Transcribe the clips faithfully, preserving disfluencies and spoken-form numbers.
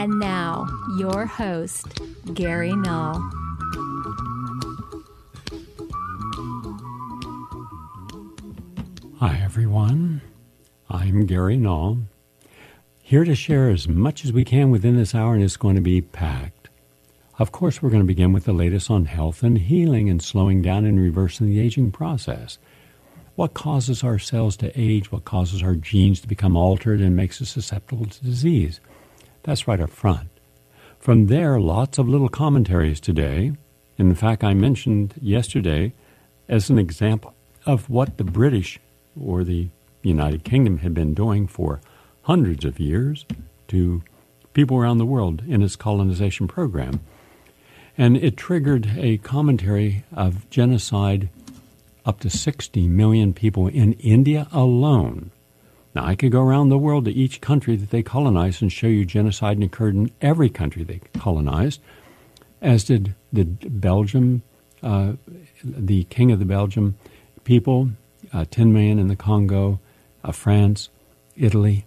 And now, your host, Gary Null. Hi, everyone. I'm Gary Null, here to share as much as we can within this hour, and it's going to be packed. Of course, we're going to begin with the latest on health and healing and slowing down and reversing the aging process. What causes our cells to age? What causes our genes to become altered and makes us susceptible to disease? That's right up front. From there, lots of little commentaries today. In fact, I mentioned yesterday as an example of what the British or the United Kingdom had been doing for hundreds of years to people around the world in its colonization program. And it triggered a commentary of genocide up to sixty million people in India alone. Now, I could go around the world to each country that they colonized and show you genocide occurred in every country they colonized, as did the Belgium, uh, the king of the Belgium people, uh, ten million in the Congo, uh, France, Italy.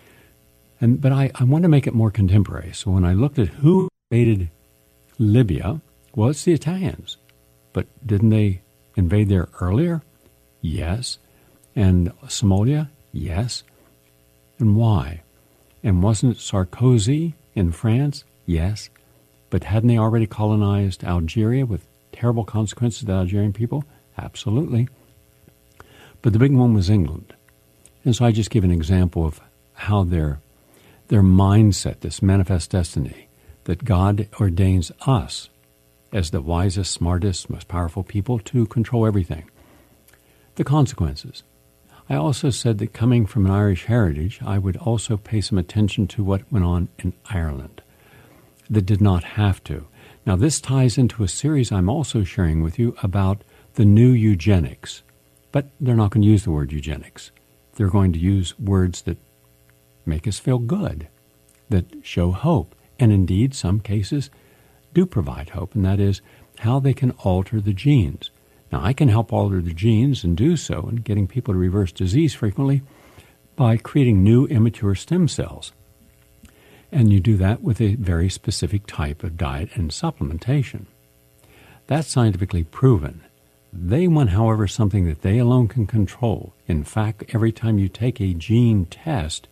And But I, I want to make it more contemporary. So when I looked at who invaded Libya, well, it's the Italians. But didn't they invade there earlier? Yes. And Somalia? Yes. And why? And wasn't it Sarkozy in France? Yes. But hadn't they already colonized Algeria with terrible consequences to the Algerian people? Absolutely. But the big one was England. And so I just give an example of how their, their mindset, this manifest destiny, that God ordains us as the wisest, smartest, most powerful people to control everything. The consequences. I also said that coming from an Irish heritage, I would also pay some attention to what went on in Ireland that did not have to. Now, this ties into a series I'm also sharing with you about the new eugenics. But they're not going to use the word eugenics. They're going to use words that make us feel good, that show hope, and indeed, some cases do provide hope, and that is how they can alter the genes. Now, I can help alter the genes and do so in getting people to reverse disease frequently by creating new immature stem cells. And you do that with a very specific type of diet and supplementation. That's scientifically proven. They want, however, something that they alone can control. In fact, every time you take a gene test,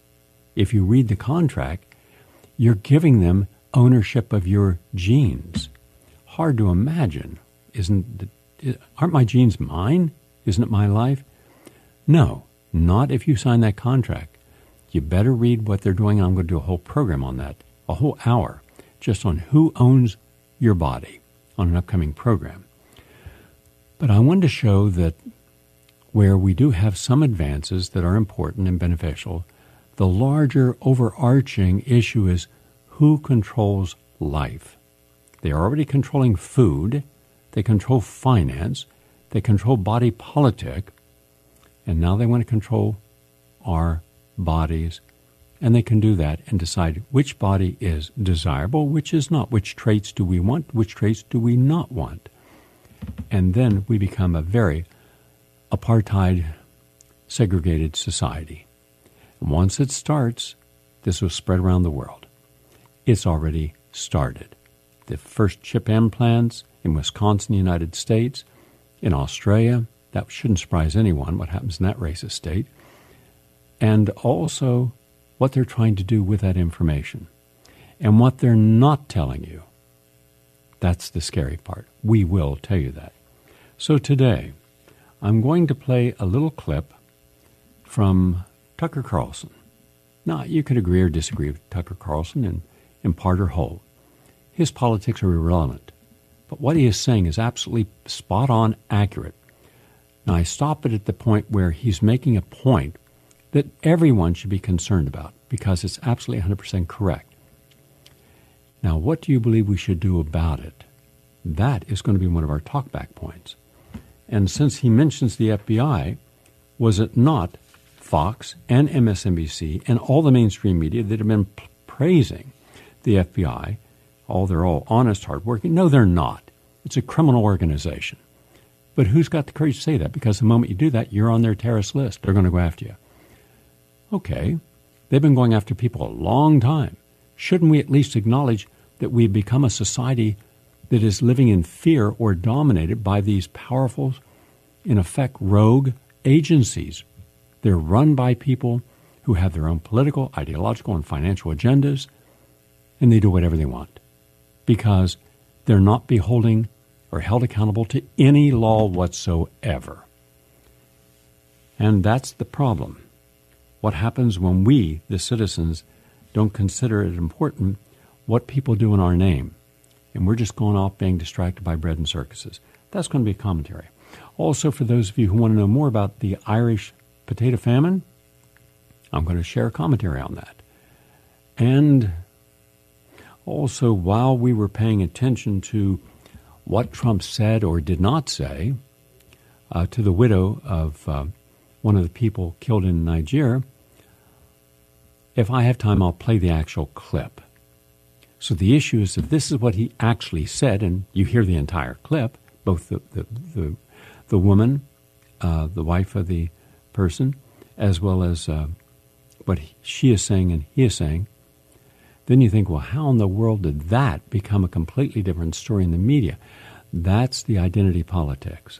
if you read the contract, you're giving them ownership of your genes. Hard to imagine. Isn't the Aren't my genes mine? Isn't it my life? No, not if you sign that contract. You better read what they're doing. I'm going to do a whole program on that, a whole hour, just on who owns your body on an upcoming program. But I wanted to show that where we do have some advances that are important and beneficial, the larger overarching issue is who controls life. They are already controlling food. They control finance, they control body politic, and now they want to control our bodies. And they can do that and decide which body is desirable, which is not, which traits do we want, which traits do we not want. And then we become a very apartheid, segregated society. And once it starts, this will spread around the world. It's already started. The first chip implants in Wisconsin, United States, in Australia. That shouldn't surprise anyone, what happens in that racist state. And also what they're trying to do with that information. And what they're not telling you. That's the scary part. We will tell you that. So today, I'm going to play a little clip from Tucker Carlson. Now, you could agree or disagree with Tucker Carlson in, in part or whole. His politics are irrelevant. But what he is saying is absolutely spot on accurate. Now, I stop it at the point where he's making a point that everyone should be concerned about because it's absolutely one hundred percent correct. Now, what do you believe we should do about it? That is going to be one of our talkback points. And since he mentions the F B I, was it not Fox and M S N B C and all the mainstream media that have been p- praising the F B I? Oh, they're all honest, hardworking. No, they're not. It's a criminal organization. But who's got the courage to say that? Because the moment you do that, you're on their terrorist list. They're going to go after you. Okay. They've been going after people a long time. shouldn't we at least acknowledge that we've become a society that is living in fear or dominated by these powerful, in effect, rogue agencies? They're run by people who have their own political, ideological, and financial agendas, and they do whatever they want because they're not beholding or held accountable to any law whatsoever. And that's the problem. What happens when we, the citizens, don't consider it important what people do in our name, and we're just going off being distracted by bread and circuses? That's going to be a commentary. Also, for those of you who want to know more about the Irish potato famine, I'm going to share a commentary on that. And also, while we were paying attention to what Trump said or did not say uh, to the widow of uh, one of the people killed in Nigeria, if I have time, I'll play the actual clip. So the issue is that this is what he actually said, and you hear the entire clip, both the the, the, the woman, uh, the wife of the person, as well as uh, what he, she is saying and he is saying. Then you think, well, how in the world did that become a completely different story in the media? That's the identity politics.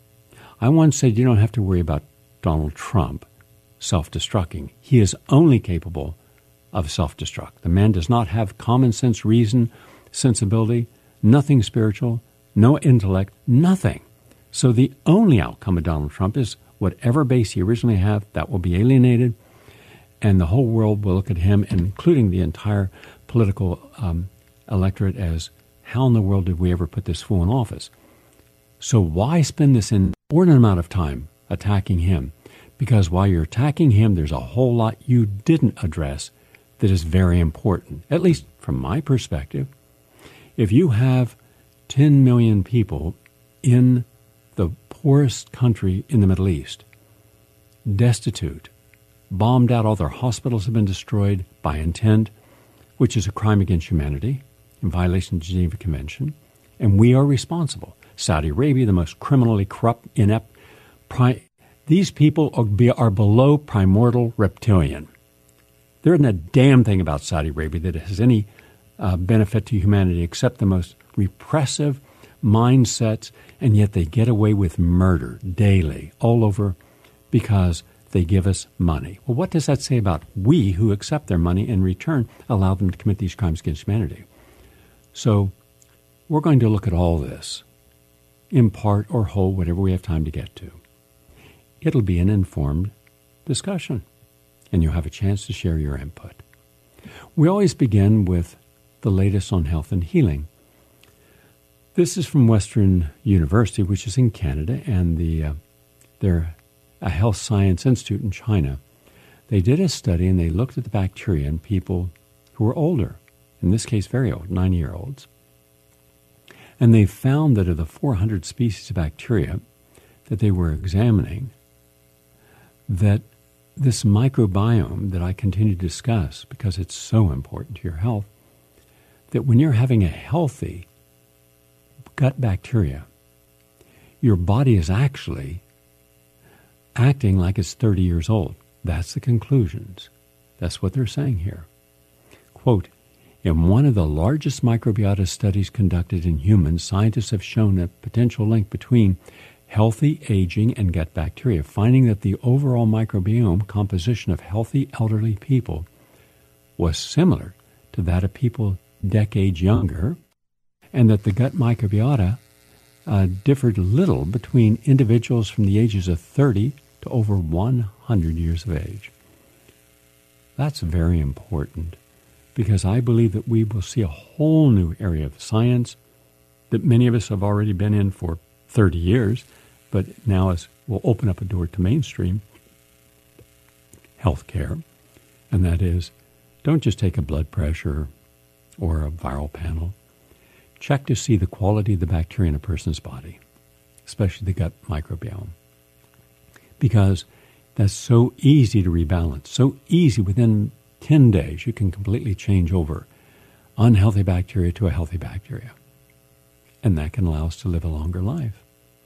I once said you don't have to worry about Donald Trump self-destructing. He is only capable of self-destruct. The man does not have common sense, reason, sensibility, nothing spiritual, no intellect, nothing. So the only outcome of Donald Trump is whatever base he originally had, that will be alienated, and the whole world will look at him, including the entire political um, electorate, as how in the world did we ever put this fool in office? So why spend this inordinate amount of time attacking him? Because while you're attacking him, there's a whole lot you didn't address that is very important, at least from my perspective. If you have ten million people in the poorest country in the Middle East, destitute, bombed out, all their hospitals have been destroyed by intent, which is a crime against humanity in violation of the Geneva Convention, and we are responsible. Saudi Arabia, the most criminally corrupt, inept, pri- these people are, be, are below primordial reptilian. There isn't a damn thing about Saudi Arabia that has any uh, benefit to humanity except the most repressive mindsets, and yet they get away with murder daily all over because they give us money. Well, what does that say about we who accept their money and in return allow them to commit these crimes against humanity? So we're going to look at all this, in part or whole, whatever we have time to get to. It'll be an informed discussion, and you'll have a chance to share your input. We always begin with the latest on health and healing. This is from Western University, which is in Canada, and the uh, they're a health science institute in China. They did a study, and they looked at the bacteria in people who were older, in this case very old, ninety-year-olds. And they found that of the four hundred species of bacteria that they were examining, that this microbiome that I continue to discuss because it's so important to your health, that when you're having a healthy gut bacteria, your body is actually acting like it's thirty years old. That's the conclusions. That's what they're saying here. Quote, in one of the largest microbiota studies conducted in humans, scientists have shown a potential link between healthy aging and gut bacteria, finding that the overall microbiome composition of healthy elderly people was similar to that of people decades younger, and that the gut microbiota uh, differed little between individuals from the ages of thirty to over one hundred years of age. That's very important, because I believe that we will see a whole new area of science that many of us have already been in for thirty years, but now is, will open up a door to mainstream health care, and that is, don't just take a blood pressure or a viral panel. Check to see the quality of the bacteria in a person's body, especially the gut microbiome, because that's so easy to rebalance, so easy. Within ten days, you can completely change over unhealthy bacteria to a healthy bacteria, and that can allow us to live a longer life.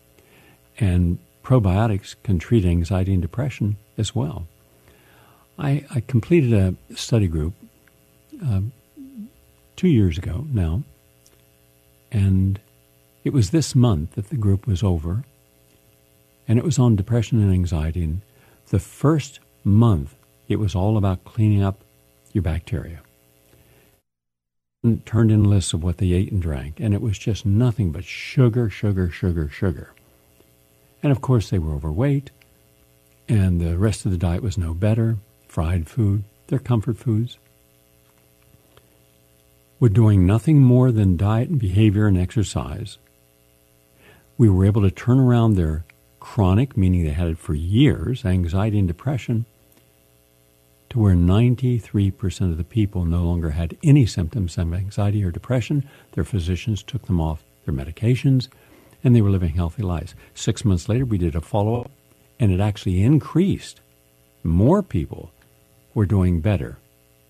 And probiotics can treat anxiety and depression as well. I, I completed a study group uh, two years ago now. And it was this month that the group was over. And it was on depression and anxiety. And the first month, it was all about cleaning up your bacteria. And turned in lists of what they ate and drank. And it was just nothing but sugar, sugar, sugar, sugar. And of course, they were overweight. And the rest of the diet was no better. Fried food, their comfort foods. Were doing nothing more than diet and behavior and exercise. We were able to turn around their chronic, meaning they had it for years, anxiety and depression, to where ninety-three percent of the people no longer had any symptoms of anxiety or depression. Their physicians took them off their medications, and they were living healthy lives. Six months later, we did a follow-up, and it actually increased. More people were doing better.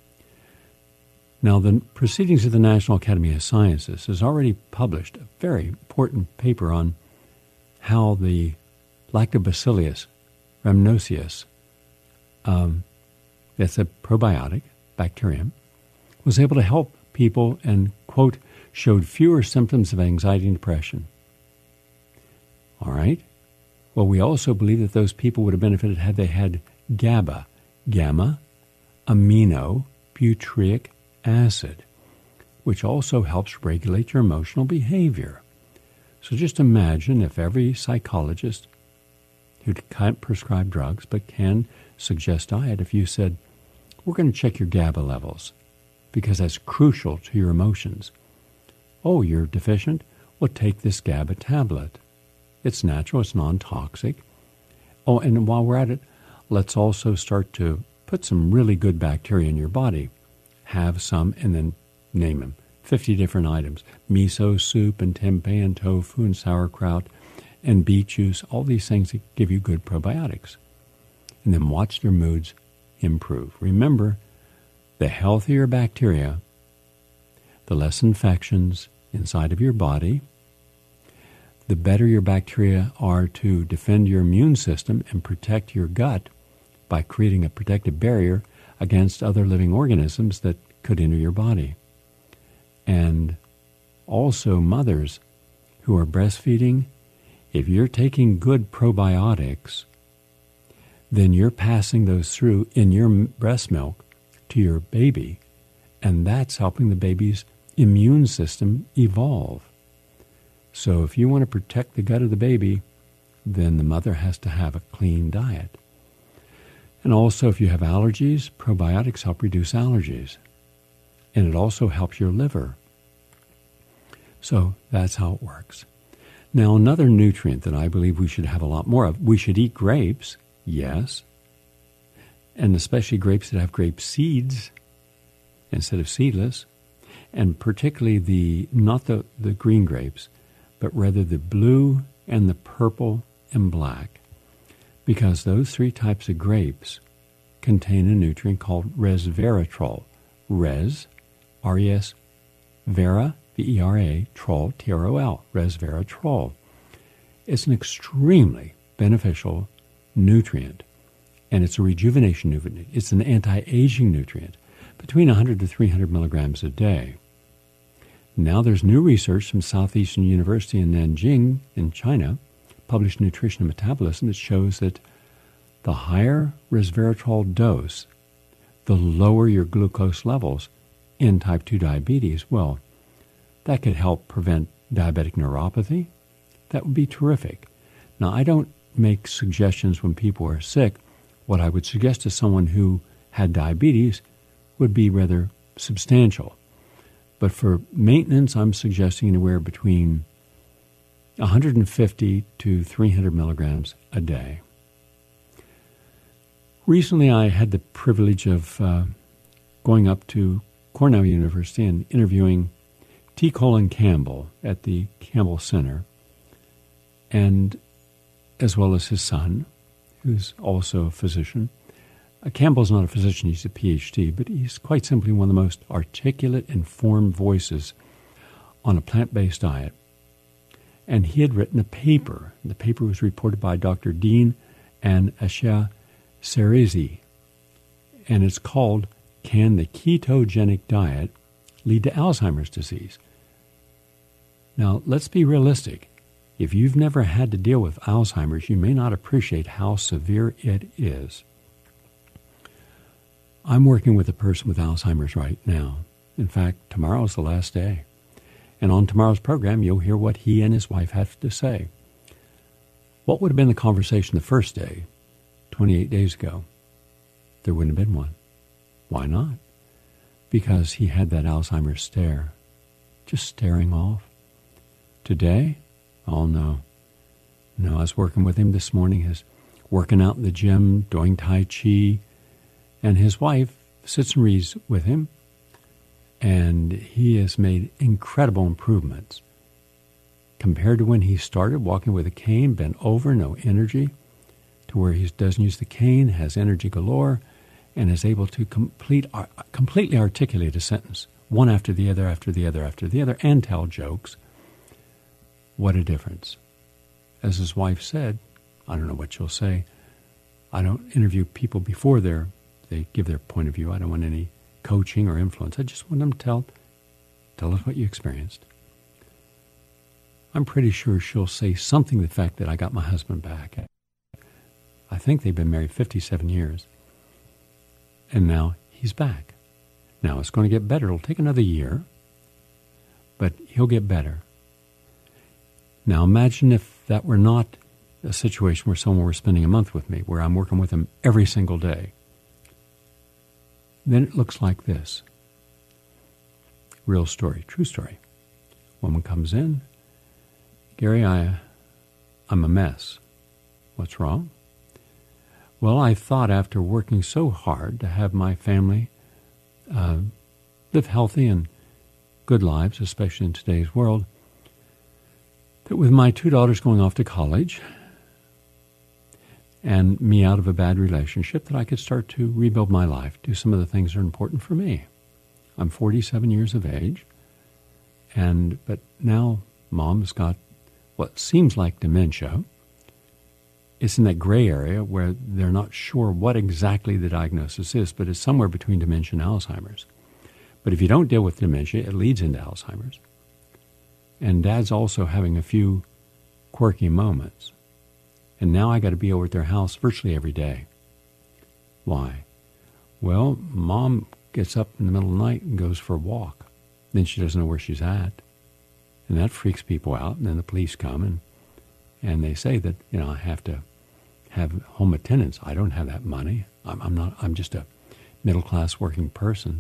Now, the Proceedings of the National Academy of Sciences has already published a very important paper on how the Lactobacillus rhamnosus, um, that's a probiotic bacterium, was able to help people and, quote, showed fewer symptoms of anxiety and depression. All right. Well, we also believe that those people would have benefited had they had GABA, gamma amino butyric acid, which also helps regulate your emotional behavior. So just imagine if every psychologist who can't prescribe drugs but can suggest diet, if you said, we're going to check your GABA levels because that's crucial to your emotions. Oh, you're deficient? Well, take this GABA tablet. It's natural, it's non-toxic. Oh, and while we're at it, let's also start to put some really good bacteria in your body. Have some and then name them. fifty different items. Miso soup and tempeh and tofu and sauerkraut and beet juice. All these things that give you good probiotics. And then watch their moods improve. Remember, the healthier bacteria, the less infections inside of your body, the better your bacteria are to defend your immune system and protect your gut by creating a protective barrier against other living organisms that could enter your body. And also mothers who are breastfeeding, if you're taking good probiotics, then you're passing those through in your breast milk to your baby, and that's helping the baby's immune system evolve. So if you want to protect the gut of the baby, then the mother has to have a clean diet. And also, if you have allergies, probiotics help reduce allergies. And it also helps your liver. So that's how it works. Now, another nutrient that I believe we should have a lot more of, we should eat grapes, yes, and especially grapes that have grape seeds instead of seedless, and particularly the, not the, the green grapes, but rather the blue and the purple and black. Because those three types of grapes contain a nutrient called resveratrol. Res, R E S, vera, V E R A, trol, T R O L, resveratrol. It's an extremely beneficial nutrient, and it's a rejuvenation nutrient. It's an anti-aging nutrient, between one hundred to three hundred milligrams a day. Now there's new research from Southeastern University in Nanjing in China, published Nutrition and Metabolism, that shows that the higher resveratrol dose, the lower your glucose levels in type two diabetes. Well, that could help prevent diabetic neuropathy. That would be terrific. Now, I don't make suggestions when people are sick. What I would suggest to someone who had diabetes would be rather substantial. But for maintenance, I'm suggesting anywhere between one hundred fifty to three hundred milligrams a day. Recently, I had the privilege of uh, going up to Cornell University and interviewing T. Colin Campbell at the Campbell Center, and as well as his son, who's also a physician. Uh, Campbell's not a physician, he's a P H D, but he's quite simply one of the most articulate, informed voices on a plant-based diet. And he had written a paper. The paper was reported by Doctor Dean and Asha Serizi, and it's called, Can the Ketogenic Diet lead to Alzheimer's disease. Now, let's be realistic. If you've never had to deal with Alzheimer's, you may not appreciate how severe it is. I'm working with a person with Alzheimer's right now. In fact, tomorrow's the last day. And on tomorrow's program, you'll hear what he and his wife have to say. What would have been the conversation the first day, twenty-eight days ago? There wouldn't have been one. Why not? Because he had that Alzheimer's stare, just staring off. Today, oh no. No, I was working with him this morning. He's working out in the gym, doing Tai Chi, and his wife sits and reads with him, and he has made incredible improvements. Compared to when he started walking with a cane, bent over, no energy, to where he doesn't use the cane, has energy galore, and is able to complete, uh, completely articulate a sentence, one after the other, after the other, after the other, and tell jokes. What a difference. As his wife said, I don't know what you'll say, I don't interview people before they're, they give their point of view. I don't want any coaching or influence. I just want them to tell, tell us what you experienced. I'm pretty sure she'll say something to the fact that I got my husband back. I think they've been married fifty-seven years. And now he's back. Now it's going to get better. It'll take another year, but he'll get better. Now imagine if that were not a situation where someone were spending a month with me, where I'm working with them every single day. Then it looks like this. Real story, true story. Woman comes in. Gary, I, I'm a mess. What's wrong? Well, I thought after working so hard to have my family uh, live healthy and good lives, especially in today's world, that with my two daughters going off to college and me out of a bad relationship, that I could start to rebuild my life, do some of the things that are important for me. I'm forty-seven years of age, and but now Mom's got what seems like dementia. It's in that gray area where they're not sure what exactly the diagnosis is, but it's somewhere between dementia and Alzheimer's. But if you don't deal with dementia, it leads into Alzheimer's. And Dad's also having a few quirky moments. And now I got to be over at their house virtually every day. Why? Well, Mom gets up in the middle of the night and goes for a walk. Then she doesn't know where she's at. And that freaks people out. And then the police come and And they say that, you know, I have to have home attendants. I don't have that money. I'm, I'm not, I'm just a middle-class working person.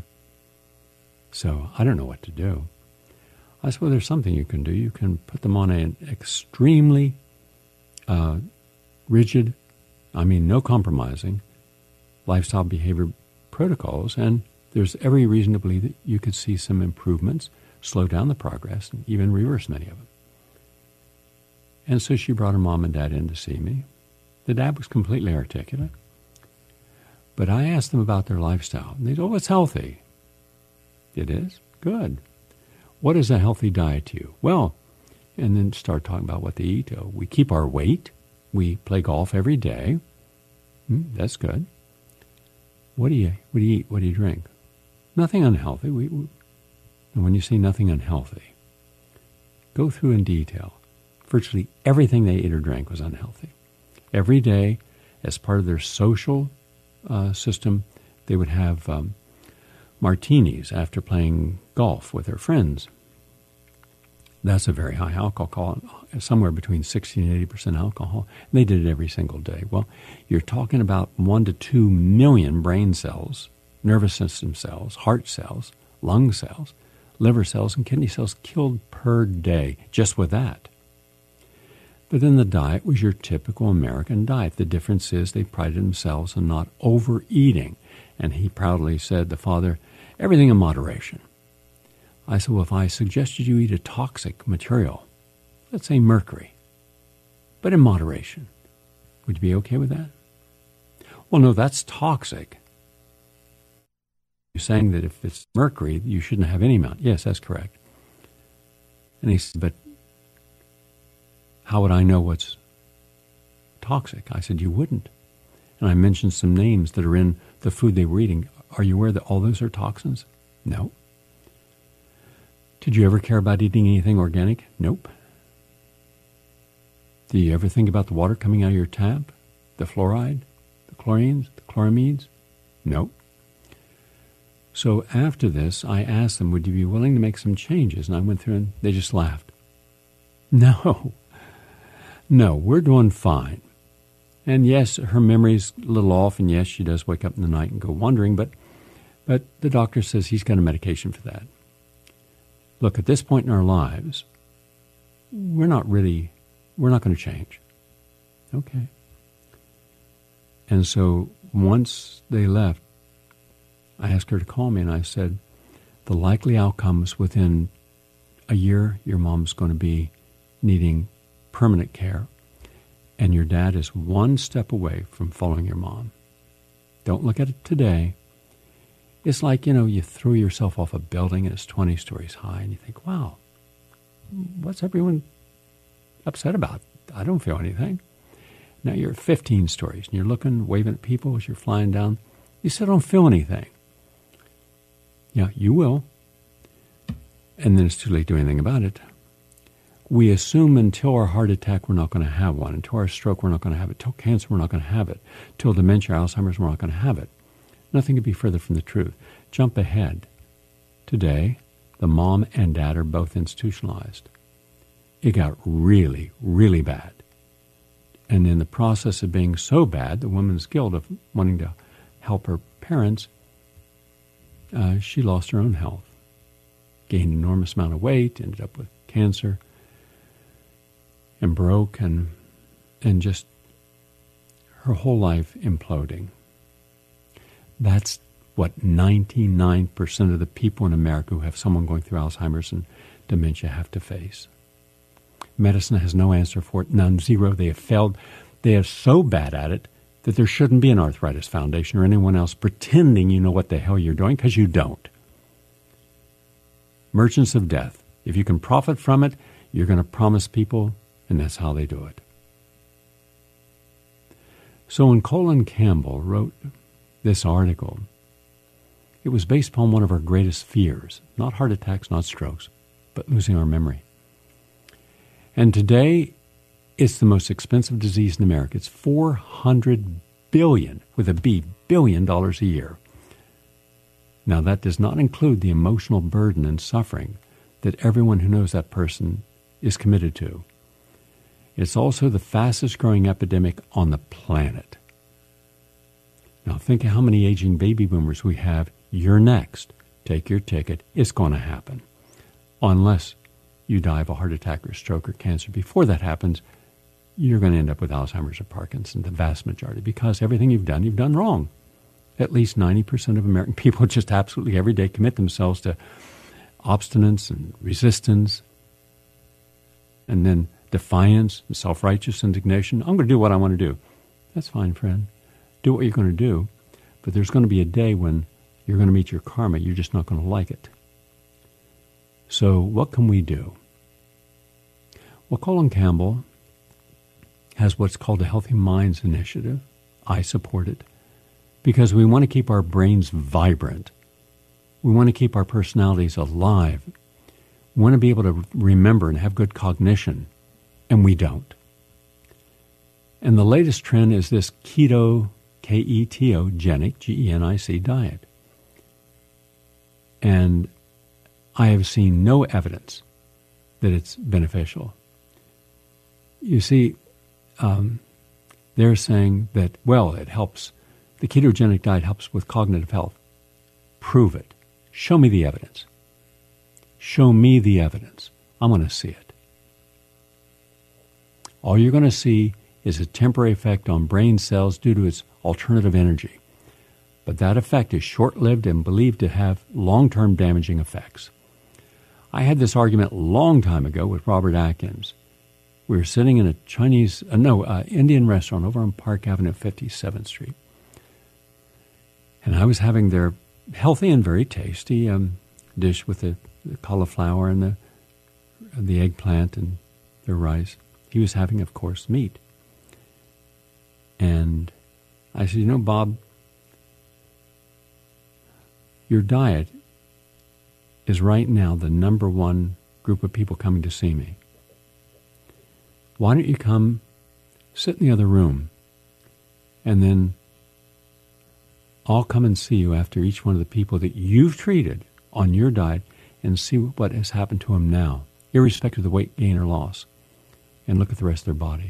So I don't know what to do. I said, well, there's something you can do. You can put them on an extremely uh, rigid, I mean, no compromising lifestyle behavior protocols. And there's every reason to believe that you could see some improvements, slow down the progress, and even reverse many of them. And so she brought her mom and dad in to see me. The dad was completely articulate. But I asked them about their lifestyle. And they said, oh, it's healthy. It is? Good. What is a healthy diet to you? Well, and then start talking about what they eat. Oh, we keep our weight. We play golf every day. Hmm, that's good. What do you what do you eat? What do you drink? Nothing unhealthy. We, we, and when you say nothing unhealthy, go through in detail. Virtually everything they ate or drank was unhealthy. Every day, as part of their social uh, system, they would have um, martinis after playing golf with their friends. That's a very high alcohol, somewhere between sixty and eighty percent alcohol. And they did it every single day. Well, you're talking about one to two million brain cells, nervous system cells, heart cells, lung cells, liver cells, and kidney cells killed per day just with that. But then the diet was your typical American diet. The difference is they prided themselves on not overeating. And he proudly said, the father, everything in moderation. I said, well, if I suggested you eat a toxic material, let's say mercury, but in moderation, would you be okay with that? Well, no, that's toxic. You're saying that if it's mercury, you shouldn't have any amount. Yes, that's correct. And he said, but how would I know what's toxic? I said, you wouldn't. And I mentioned some names that are in the food they were eating. Are you aware that all those are toxins? No. Did you ever care about eating anything organic? Nope. Do you ever think about the water coming out of your tap? The fluoride? The chlorines? The chloramides? Nope. So after this, I asked them, would you be willing to make some changes? And I went through and they just laughed. No. No, we're doing fine. And yes, her memory's a little off, and yes, she does wake up in the night and go wandering, but but the doctor says he's got a medication for that. Look, at this point in our lives, we're not really, we're not going to change. Okay. And so once they left, I asked her to call me, and I said, the likely outcomes within a year, your mom's going to be needing permanent care, and your dad is one step away from following your mom. Don't look at it today. It's like, you know, you throw yourself off a building and it's twenty stories high, and you think, wow, what's everyone upset about? I don't feel anything. Now you're at fifteen stories, and you're looking, waving at people as you're flying down. You still don't feel anything. Yeah, you will. And then it's too late to do anything about it. We assume until our heart attack, we're not going to have one. Until our stroke, we're not going to have it. Until cancer, we're not going to have it. Until dementia, Alzheimer's, we're not going to have it. Nothing could be further from the truth. Jump ahead. Today, the mom and dad are both institutionalized. It got really, really bad. And in the process of being so bad, the Women's Guild of wanting to help her parents, uh, she lost her own health. Gained an enormous amount of weight, ended up with cancer, and broke, and and just her whole life imploding. That's what ninety-nine percent of the people in America who have someone going through Alzheimer's and dementia have to face. Medicine has no answer for it, none, zero. They have failed. They are so bad at it that there shouldn't be an Arthritis Foundation or anyone else pretending you know what the hell you're doing, because you don't. Merchants of death. If you can profit from it, you're going to promise people, and that's how they do it. So when Colin Campbell wrote this article, it was based upon one of our greatest fears, not heart attacks, not strokes, but losing our memory. And today, it's the most expensive disease in America. It's four hundred billion, with a B, billion dollars a year. Now, that does not include the emotional burden and suffering that everyone who knows that person is committed to. It's also the fastest growing epidemic on the planet. Now, think of how many aging baby boomers we have. You're next. Take your ticket. It's going to happen. Unless you die of a heart attack or stroke or cancer. Before that happens, you're going to end up with Alzheimer's or Parkinson's, the vast majority, because everything you've done, you've done wrong. At least ninety percent of American people just absolutely every day commit themselves to obstinance and resistance, and then defiance and self-righteous indignation. I'm going to do what I want to do. That's fine, friend. Do what you're going to do, but there's going to be a day when you're going to meet your karma. You're just not going to like it. So what can we do? Well, Colin Campbell has what's called a Healthy Minds Initiative. I support it because we want to keep our brains vibrant. We want to keep our personalities alive. We want to be able to remember and have good cognition, and we don't. And the latest trend is this keto, K E T O, genic, G E N I C, diet. And I have seen no evidence that it's beneficial. You see, um, they're saying that, well, it helps. The ketogenic diet helps with cognitive health. Prove it. Show me the evidence. Show me the evidence. I'm going to see it. All you're going to see is a temporary effect on brain cells due to its alternative energy. But that effect is short-lived and believed to have long-term damaging effects. I had this argument a long time ago with Robert Atkins. We were sitting in a Chinese, uh, no, uh, Indian restaurant over on Park Avenue, fifty-seventh Street. And I was having their healthy and very tasty um, dish with the, the cauliflower and the, the eggplant and the rice. He was having, of course, meat. And I said, you know, Bob, your diet is right now the number one group of people coming to see me. Why don't you come sit in the other room, and then I'll come and see you after each one of the people that you've treated on your diet and see what has happened to them now, irrespective of the weight gain or loss, and look at the rest of their body.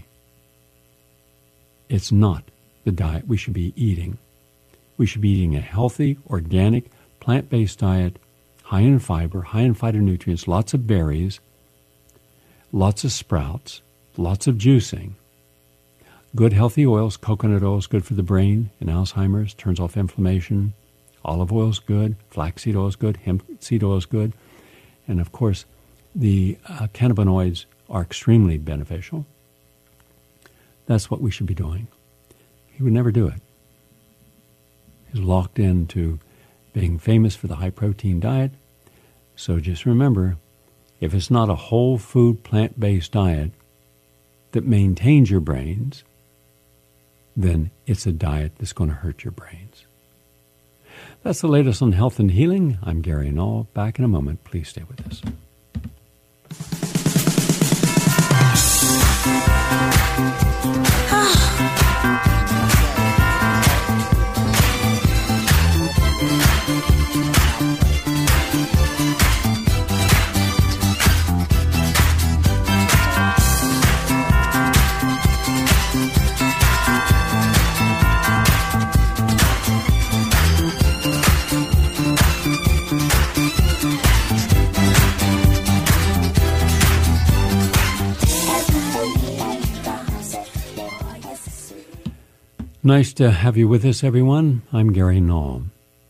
It's not the diet we should be eating. We should be eating a healthy, organic, plant-based diet, high in fiber, high in phytonutrients, lots of berries, lots of sprouts, lots of juicing, good healthy oils. Coconut oil is good for the brain and Alzheimer's, turns off inflammation. Olive oil is good. Flaxseed oil is good. Hemp seed oil is good. And, of course, the uh, cannabinoids are extremely beneficial. That's what we should be doing. He would never do it. He's locked into being famous for the high-protein diet. So just remember, if it's not a whole food, plant-based diet that maintains your brains, then it's a diet that's going to hurt your brains. That's the latest on health and healing. I'm Gary Null. Back in a moment. Please stay with us. Nice to have you with us, everyone. I'm Gary Null.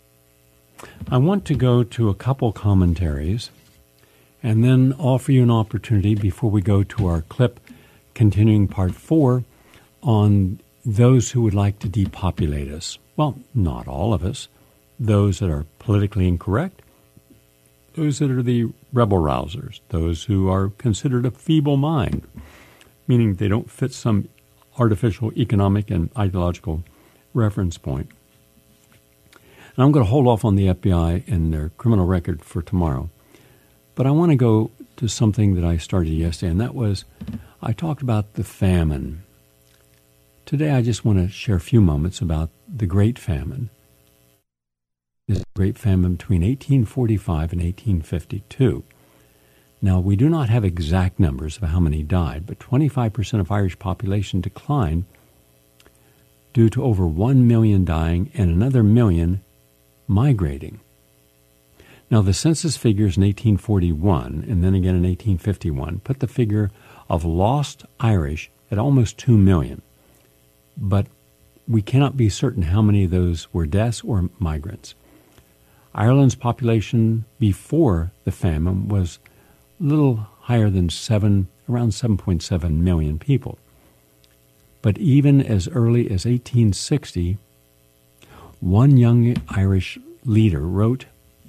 I want to go to a couple commentaries and then offer you an opportunity before we go to our clip continuing part four on those who would like to depopulate us. Well, not all of us. Those that are politically incorrect, those that are the rebel rousers, those who are considered a feeble mind, meaning they don't fit some artificial economic and ideological reference point. And I'm going to hold off on the F B I and their criminal record for tomorrow. But I want to go to something that I started yesterday, and that was I talked about the famine. Today I just want to share a few moments about the Great Famine. This Great Famine between eighteen forty-five and eighteen fifty-two. Now, we do not have exact numbers of how many died, but twenty-five percent of Irish population declined due to over one million dying and another million migrating. Now, the census figures in eighteen forty-one and then again in eighteen fifty-one put the figure of lost Irish at almost two million. But we cannot be certain how many of those were deaths or migrants. Ireland's population before the famine was a little higher than seven, around seven point seven million people. But even as early as eighteen sixty, one young Irish leader wrote,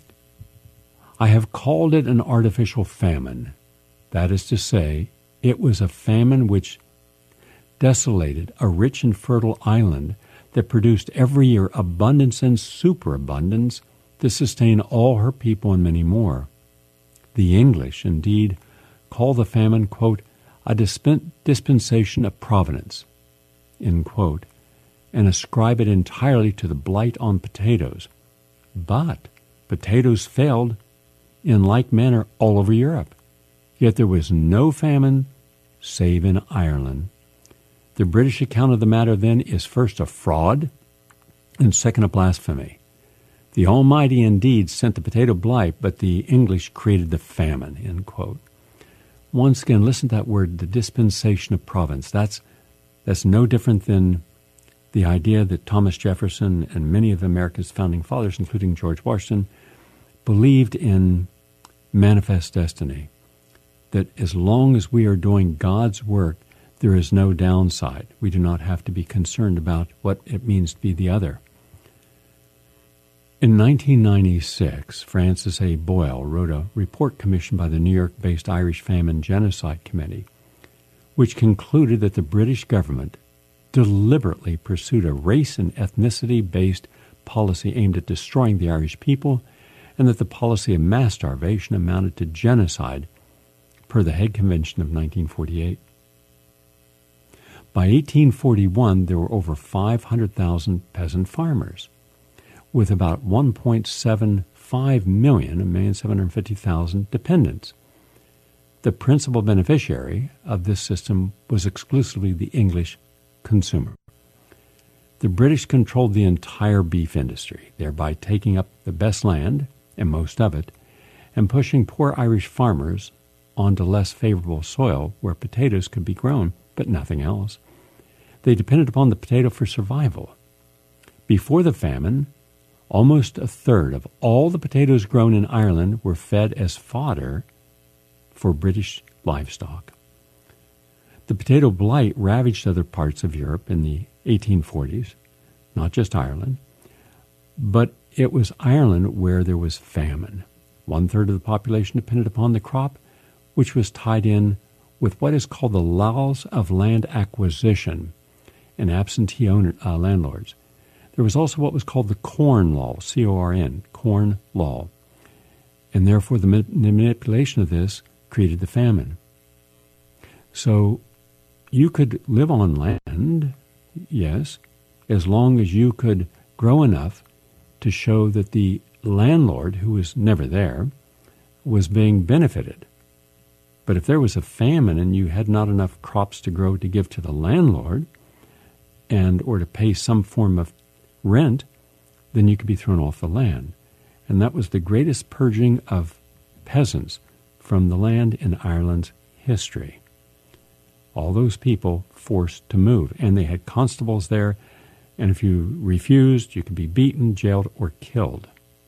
"I have called it an artificial famine. That is to say, it was a famine which desolated a rich and fertile island that produced every year abundance and superabundance to sustain all her people and many more. The English, indeed, call the famine, quote, a dispen- dispensation of providence, end quote, and ascribe it entirely to the blight on potatoes. But potatoes failed in like manner all over Europe. Yet there was no famine save in Ireland. The British account of the matter then is first a fraud and second a blasphemy. The Almighty indeed sent the potato blight, but the English created the famine," end quote. Once again, listen to that word, the dispensation of providence. That's, that's no different than the idea that Thomas Jefferson and many of America's founding fathers, including George Washington, believed in manifest destiny, that as long as we are doing God's work, there is no downside. We do not have to be concerned about what it means to be the other. In nineteen ninety-six, Francis A. Boyle wrote a report commissioned by the New York-based Irish Famine Genocide Committee, which concluded that the British government deliberately pursued a race and ethnicity-based policy aimed at destroying the Irish people and that the policy of mass starvation amounted to genocide per the Hague Convention of nineteen forty-eight. By eighteen forty-one, there were over five hundred thousand peasant farmers, with about one point seven five million, one million seven hundred fifty thousand dependents. The principal beneficiary of this system was exclusively the English consumer. The British controlled the entire beef industry, thereby taking up the best land, and most of it, and pushing poor Irish farmers onto less favorable soil where potatoes could be grown, but nothing else. They depended upon the potato for survival. Before the famine, almost a third of all the potatoes grown in Ireland were fed as fodder for British livestock. The potato blight ravaged other parts of Europe in the eighteen forties, not just Ireland, but it was Ireland where there was famine. One-third of the population depended upon the crop, which was tied in with what is called the laws of land acquisition and absentee owner, uh, landlords. There was also what was called the Corn Law, C O R N, Corn Law, and therefore the, ma- the manipulation of this created the famine. So you could live on land, yes, as long as you could grow enough to show that the landlord, who was never there, was being benefited. But if there was a famine and you had not enough crops to grow to give to the landlord and or to pay some form of rent, then you could be thrown off the land. And that was the greatest purging of peasants from the land in Ireland's history. All those people forced to move, and they had constables there, and if you refused, you could be beaten, jailed, or killed.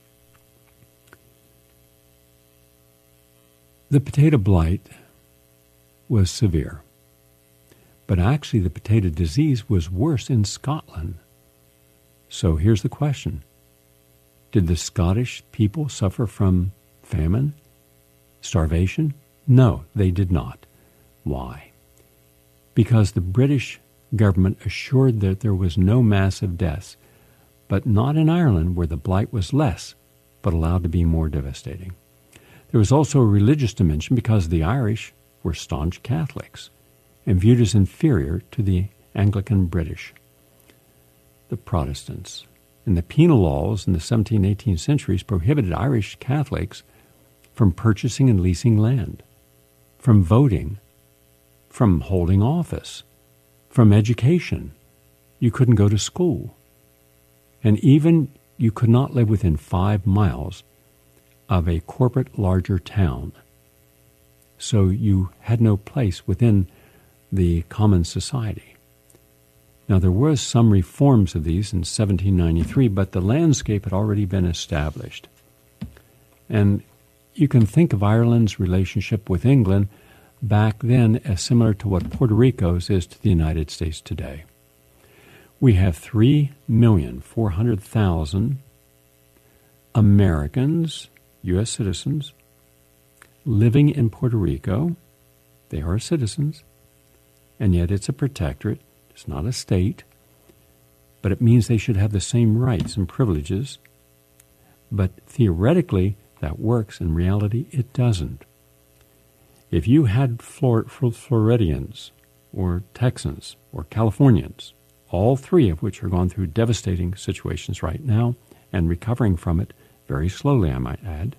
The potato blight was severe, but actually the potato disease was worse in Scotland. So here's the question. Did the Scottish people suffer from famine, starvation? No, they did not. Why? Because the British government assured that there was no massive deaths, but not in Ireland, where the blight was less, but allowed to be more devastating. There was also a religious dimension because the Irish were staunch Catholics and viewed as inferior to the Anglican British, the Protestants. And the penal laws in the seventeenth and eighteenth centuries prohibited Irish Catholics from purchasing and leasing land, from voting, from holding office, from education. You couldn't go to school. And even you could not live within five miles of a corporate larger town. So you had no place within the common society. Now, there was some reforms of these in seventeen ninety-three, but the landscape had already been established. And you can think of Ireland's relationship with England back then as similar to what Puerto Rico's is to the United States today. We have three million four hundred thousand Americans, U S citizens, living in Puerto Rico. They are citizens, and yet it's a protectorate. It's not a state, but it means they should have the same rights and privileges. But theoretically, that works. In reality, it doesn't. If you had Flor- Floridians or Texans or Californians, all three of which are going through devastating situations right now and recovering from it very slowly, I might add,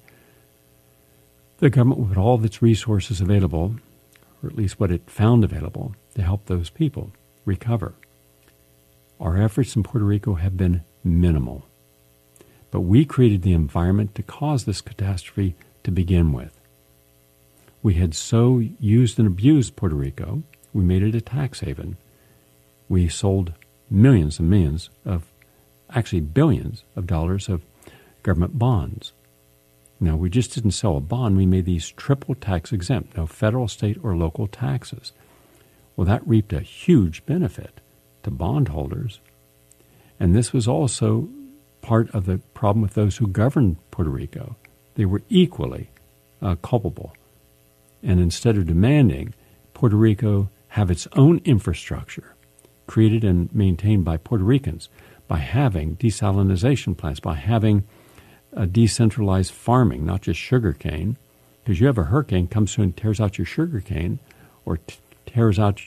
the government would put all of its resources available, or at least what it found available, to help those people recover. Our efforts in Puerto Rico have been minimal, but we created the environment to cause this catastrophe to begin with. We had so used and abused Puerto Rico, we made it a tax haven. We sold millions and millions of, actually billions of dollars of government bonds. Now, we just didn't sell a bond. We made these triple tax exempt, no federal, state, or local taxes. Well, that reaped a huge benefit to bondholders. And this was also part of the problem with those who governed Puerto Rico. They were equally uh, culpable. And instead of demanding Puerto Rico have its own infrastructure created and maintained by Puerto Ricans, by having desalinization plants, by having uh, decentralized farming, not just sugar cane, because you have a hurricane comes through and tears out your sugar cane, or t- tears out,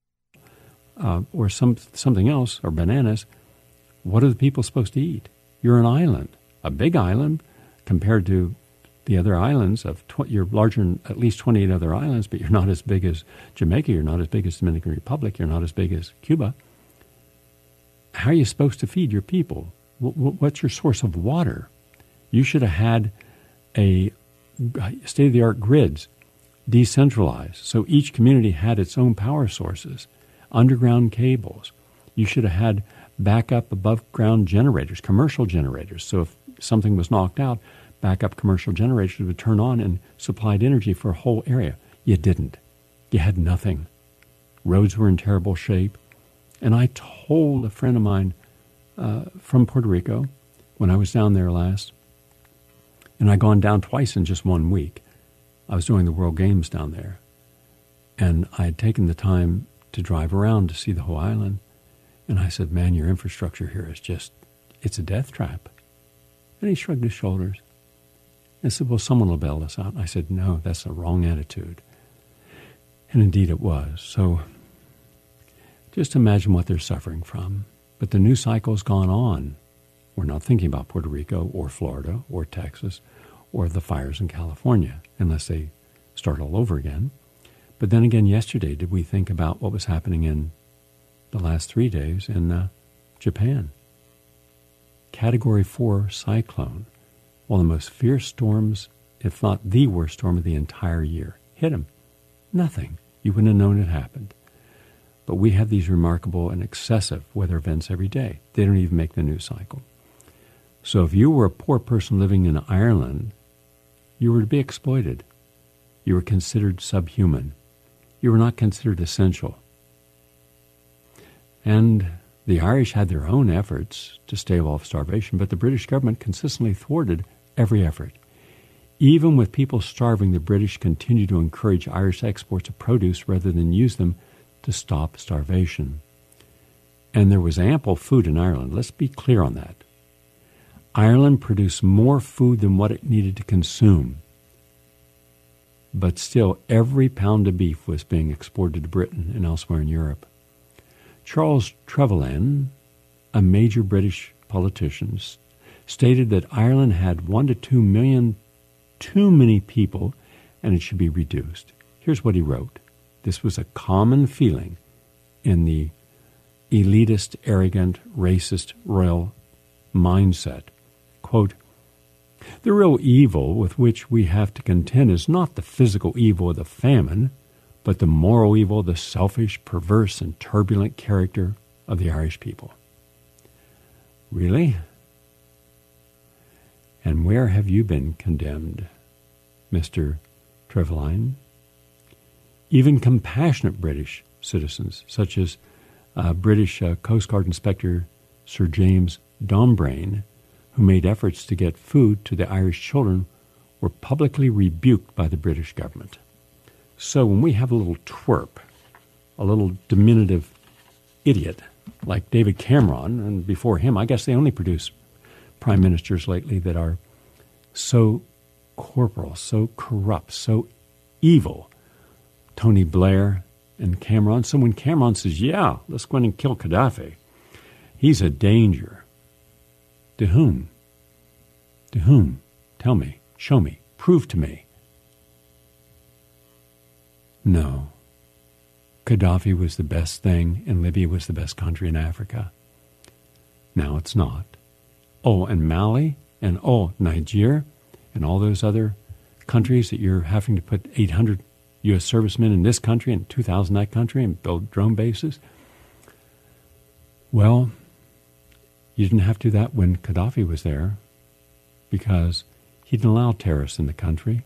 uh, or some something else, or bananas. What are the people supposed to eat? You're an island, a big island, compared to the other islands of tw- you're larger than at least twenty-eight other islands, but you're not as big as Jamaica, you're not as big as Dominican Republic, you're not as big as Cuba. How are you supposed to feed your people? W- w- what's your source of water? You should have had a state-of-the-art grids, decentralized, so each community had its own power sources, underground cables. You should have had backup above-ground generators, commercial generators, so if something was knocked out, backup commercial generators would turn on and supplied energy for a whole area. You didn't. You had nothing. Roads were in terrible shape. And I told a friend of mine uh, from Puerto Rico when I was down there last, and I'd gone down twice in just one week. I was doing the World Games down there, and I had taken the time to drive around to see the whole island. And I said, man, your infrastructure here is just, it's a death trap. And he shrugged his shoulders. I said, well, someone will bail us out. I said, no, that's the wrong attitude. And indeed it was. So just imagine what they're suffering from. But the news cycle's gone on. We're not thinking about Puerto Rico or Florida or Texas or the fires in California unless they start all over again. But then again, yesterday, did we think about what was happening in the last three days in uh, Japan? Category four cyclone, one of the most fierce storms, if not the worst storm of the entire year. Hit them. Nothing. You wouldn't have known it happened. But we have these remarkable and excessive weather events every day. They don't even make the news cycle. So if you were a poor person living in Ireland, you were to be exploited. You were considered subhuman. You were not considered essential. And the Irish had their own efforts to stave off starvation, but the British government consistently thwarted every effort. Even with people starving, the British continued to encourage Irish exports of produce rather than use them to stop starvation. And there was ample food in Ireland. Let's be clear on that. Ireland produced more food than what it needed to consume. But still, every pound of beef was being exported to Britain and elsewhere in Europe. Charles Trevelyan, a major British politician, stated that Ireland had one to two million too many people and it should be reduced. Here's what he wrote. This was a common feeling in the elitist, arrogant, racist, royal mindset. Quote, the real evil with which we have to contend is not the physical evil of the famine, but the moral evil, the selfish, perverse, and turbulent character of the Irish people. Really? And where have you been condemned, Mister Trevelyan? Even compassionate British citizens, such as uh, British uh, Coast Guard Inspector Sir James Dombrain, who made efforts to get food to the Irish children, were publicly rebuked by the British government. So when we have a little twerp, a little diminutive idiot like David Cameron, and before him, I guess they only produce prime ministers lately that are so corporal, so corrupt, so evil. Tony Blair and Cameron. So when Cameron says, yeah, let's go in and kill Gaddafi, he's a danger. To whom? To whom? Tell me. Show me. Prove to me. No. Gaddafi was the best thing, and Libya was the best country in Africa. Now it's not. Oh, and Mali, and oh, Niger, and all those other countries that you're having to put eight hundred U S servicemen in this country and two thousand in that country and build drone bases. Well, you didn't have to do that when Gaddafi was there because he didn't allow terrorists in the country.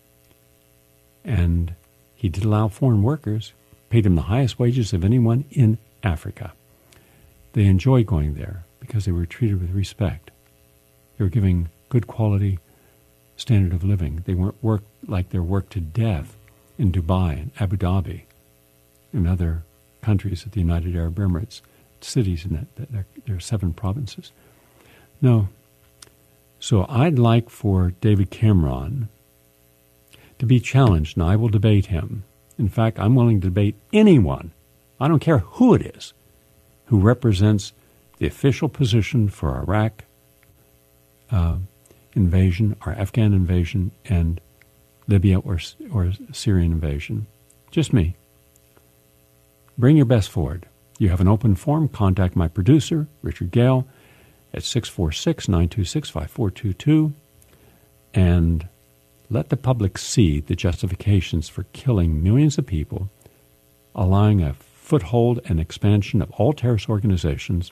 And he did allow foreign workers, paid them the highest wages of anyone in Africa. They enjoyed going there because they were treated with respect. They were giving good quality standard of living. They weren't worked like they're worked to death in Dubai and Abu Dhabi and other countries of the United Arab Emirates, cities in that, that there, there are seven provinces. No. So I'd like for David Cameron to be challenged, and I will debate him. In fact, I'm willing to debate anyone, I don't care who it is, who represents the official position for Iraq uh, invasion, or Afghan invasion, and Libya or, or Syrian invasion. Just me. Bring your best forward. You have an open forum. Contact my producer, Richard Gale, at six four six, nine two six, five four two two, and let the public see the justifications for killing millions of people, allowing a foothold and expansion of all terrorist organizations,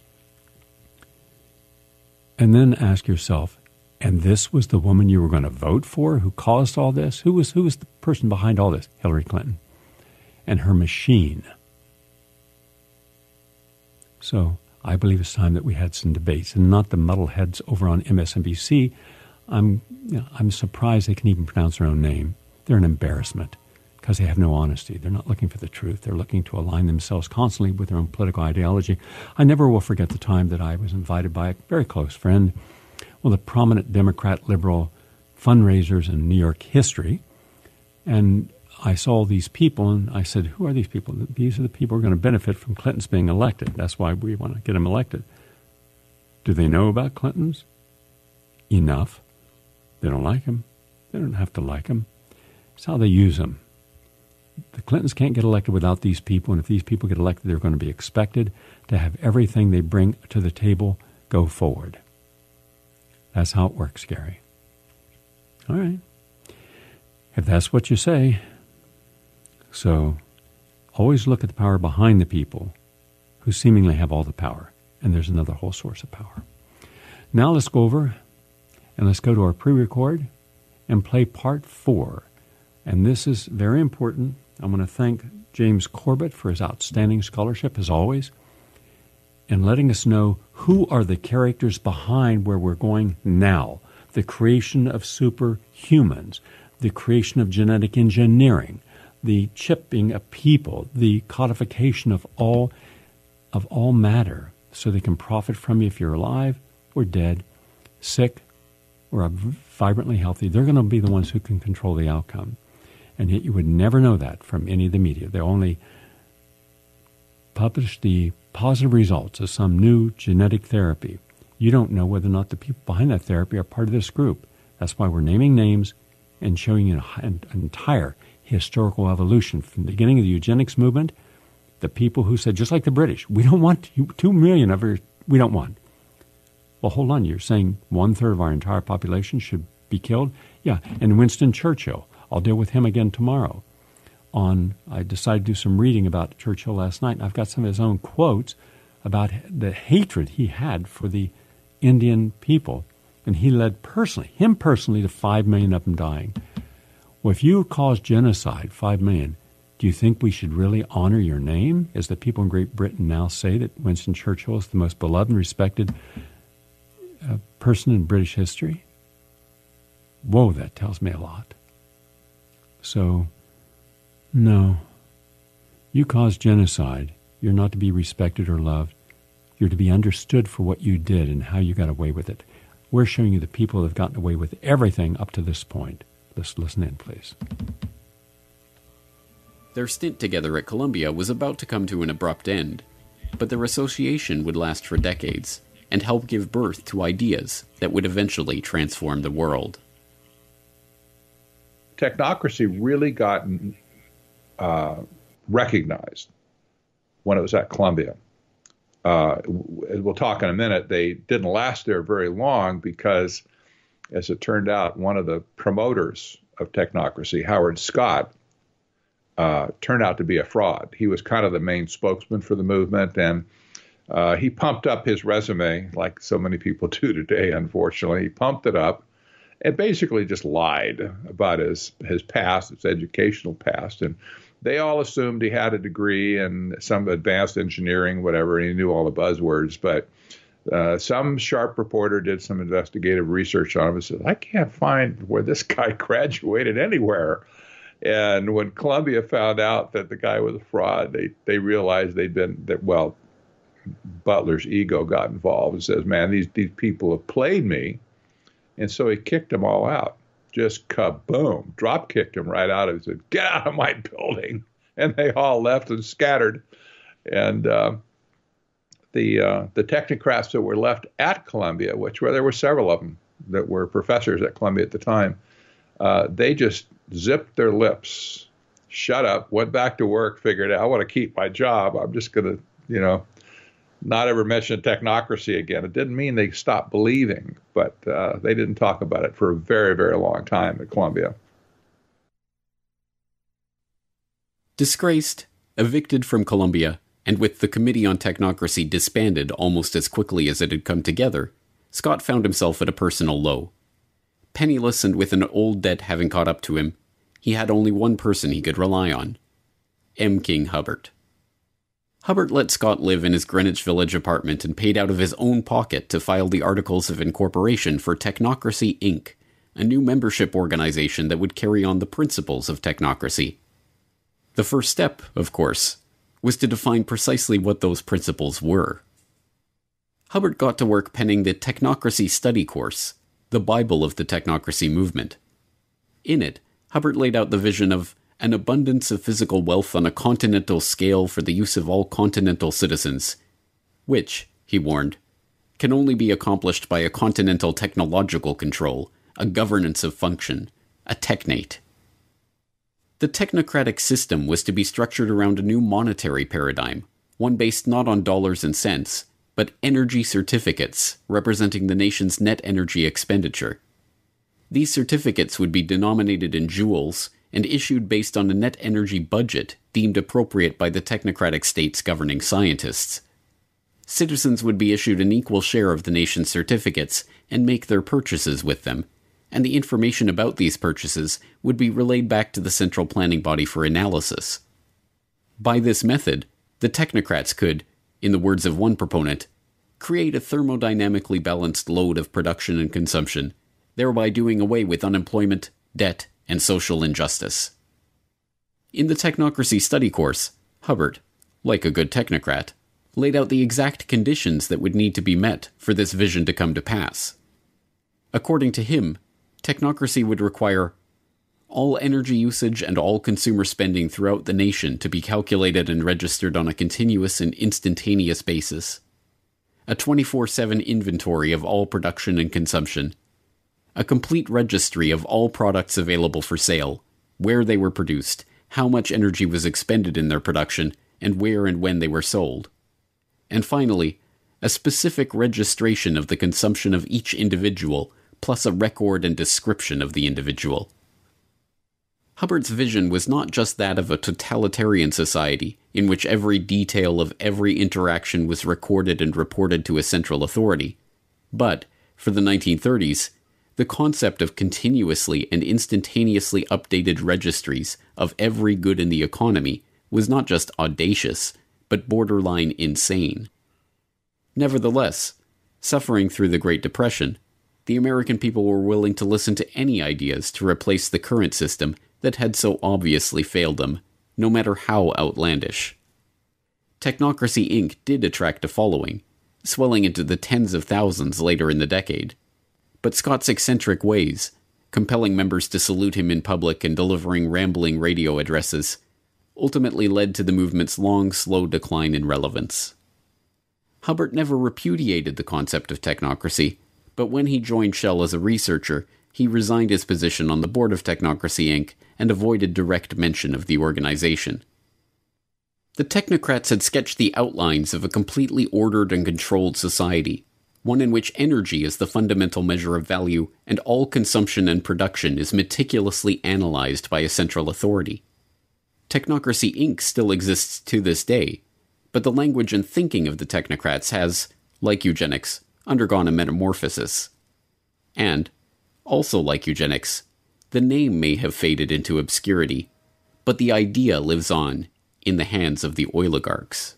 and then ask yourself, and this was the woman you were going to vote for who caused all this? Who was, who was the person behind all this? Hillary Clinton and her machine. So I believe it's time that we had some debates, and not the muddleheads over on M S N B C. I'm, you know, I'm surprised they can even pronounce their own name. They're an embarrassment because they have no honesty. They're not looking for the truth. They're looking to align themselves constantly with their own political ideology. I never will forget the time that I was invited by a very close friend, one of the prominent Democrat liberal fundraisers in New York history, and I saw these people, and I said, who are these people? These are the people who are going to benefit from Clinton's being elected. That's why we want to get him elected. Do they know about Clinton's? Enough. They don't like him. They don't have to like him. It's how they use him. The Clintons can't get elected without these people, and if these people get elected, they're going to be expected to have everything they bring to the table go forward. That's how it works, Gary. All right. If that's what you say. So always look at the power behind the people who seemingly have all the power, and there's another whole source of power. Now let's go over and let's go to our pre-record and play part four. And this is very important. I want to thank James Corbett for his outstanding scholarship, as always, and letting us know who are the characters behind where we're going now. The creation of superhumans, the creation of genetic engineering, the chipping of people, the codification of all of all matter so they can profit from you if you're alive or dead, sick or vibrantly healthy. They're going to be the ones who can control the outcome. And yet you would never know that from any of the media. They only publish the positive results of some new genetic therapy. You don't know whether or not the people behind that therapy are part of this group. That's why we're naming names and showing you an entire historical evolution. From the beginning of the eugenics movement, the people who said, just like the British, we don't want you, two million of our, we don't want. Well, hold on, you're saying one-third of our entire population should be killed? Yeah, and Winston Churchill, I'll deal with him again tomorrow. On, I decided to do some reading about Churchill last night, and I've got some of his own quotes about the hatred he had for the Indian people. And he led personally, him personally, to five million of them dying. Well, if you cause genocide, five million, do you think we should really honor your name? As the people in Great Britain now say that Winston Churchill is the most beloved and respected uh, person in British history? Whoa, that tells me a lot. So, no. You cause genocide. You're not to be respected or loved. You're to be understood for what you did and how you got away with it. We're showing you the people that have gotten away with everything up to this point. Let's listen in, please. Their stint together at Columbia was about to come to an abrupt end, but their association would last for decades and help give birth to ideas that would eventually transform the world. Technocracy really got uh, recognized when it was at Columbia. Uh, we'll talk in a minute. They didn't last there very long because, as it turned out, one of the promoters of technocracy, Howard Scott, uh, turned out to be a fraud. He was kind of the main spokesman for the movement, and uh, he pumped up his resume like so many people do today, unfortunately. He pumped it up and basically just lied about his, his past, his educational past. And they all assumed he had a degree in some advanced engineering, whatever, and he knew all the buzzwords. But uh, some sharp reporter did some investigative research on him and said, I can't find where this guy graduated anywhere. And when Columbia found out that the guy was a fraud, they, they realized they'd been, that well, Butler's ego got involved and says, man, these, these people have played me. And so he kicked them all out. Just kaboom, drop kicked them right out of it. Said, "Get out of my building." And they all left and scattered. And uh, the uh, the technocrats that were left at Columbia, which were, there were several of them that were professors at Columbia at the time, uh, they just zipped their lips, shut up, went back to work, figured out, I want to keep my job. I'm just going to, you know, not ever mention technocracy again. It didn't mean they stopped believing, but uh, they didn't talk about it for a very, very long time at Columbia. Disgraced, evicted from Columbia, and with the Committee on Technocracy disbanded almost as quickly as it had come together, Scott found himself at a personal low. Penniless and with an old debt having caught up to him, he had only one person he could rely on: M. King Hubbert. Hubbert let Scott live in his Greenwich Village apartment and paid out of his own pocket to file the Articles of Incorporation for Technocracy, Incorporated, a new membership organization that would carry on the principles of technocracy. The first step, of course, was to define precisely what those principles were. Hubbert got to work penning the Technocracy Study Course, the Bible of the technocracy movement. In it, Hubbert laid out the vision of an abundance of physical wealth on a continental scale for the use of all continental citizens, which, he warned, can only be accomplished by a continental technological control, a governance of function, a technate. The technocratic system was to be structured around a new monetary paradigm, one based not on dollars and cents, but energy certificates representing the nation's net energy expenditure. These certificates would be denominated in joules and issued based on a net energy budget deemed appropriate by the technocratic state's governing scientists. Citizens would be issued an equal share of the nation's certificates and make their purchases with them, and the information about these purchases would be relayed back to the central planning body for analysis. By this method, the technocrats could, in the words of one proponent, create a thermodynamically balanced load of production and consumption, thereby doing away with unemployment, debt, and social injustice. In the Technocracy Study Course, Hubbert, like a good technocrat, laid out the exact conditions that would need to be met for this vision to come to pass. According to him, technocracy would require all energy usage and all consumer spending throughout the nation to be calculated and registered on a continuous and instantaneous basis, a twenty-four seven inventory of all production and consumption, a complete registry of all products available for sale, where they were produced, how much energy was expended in their production, and where and when they were sold, and finally, a specific registration of the consumption of each individual, plus a record and description of the individual. Hubbert's vision was not just that of a totalitarian society, in which every detail of every interaction was recorded and reported to a central authority, but, for the nineteen thirties, the concept of continuously and instantaneously updated registries of every good in the economy was not just audacious, but borderline insane. Nevertheless, suffering through the Great Depression, the American people were willing to listen to any ideas to replace the current system that had so obviously failed them, no matter how outlandish. Technocracy, Incorporated did attract a following, swelling into the tens of thousands later in the decade. But Scott's eccentric ways, compelling members to salute him in public and delivering rambling radio addresses, ultimately led to the movement's long, slow decline in relevance. Hubbert never repudiated the concept of technocracy, but when he joined Shell as a researcher, he resigned his position on the board of Technocracy, Incorporated and avoided direct mention of the organization. The technocrats had sketched the outlines of a completely ordered and controlled society, one in which energy is the fundamental measure of value and all consumption and production is meticulously analyzed by a central authority. Technocracy, Incorporated still exists to this day, but the language and thinking of the technocrats has, like eugenics, undergone a metamorphosis. And, also like eugenics, the name may have faded into obscurity, but the idea lives on in the hands of the oligarchs.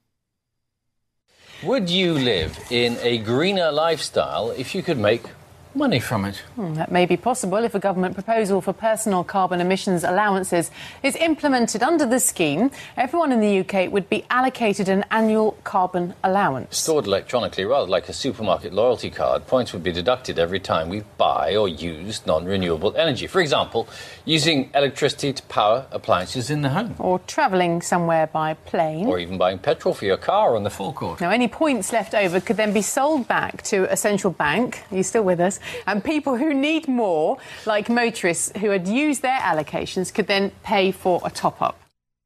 Would you live in a greener lifestyle if you could make money from it. Hmm, that may be possible if a government proposal for personal carbon emissions allowances is implemented under the scheme. Everyone in the U K would be allocated an annual carbon allowance. Stored electronically, rather like a supermarket loyalty card, points would be deducted every time we buy or use non-renewable energy. For example, using electricity to power appliances in the home. Or travelling somewhere by plane. Or even buying petrol for your car on the forecourt. Now, any points left over could then be sold back to a central bank. Are you still with us? And people who need more, like motorists who had used their allocations, could then pay for a top-up.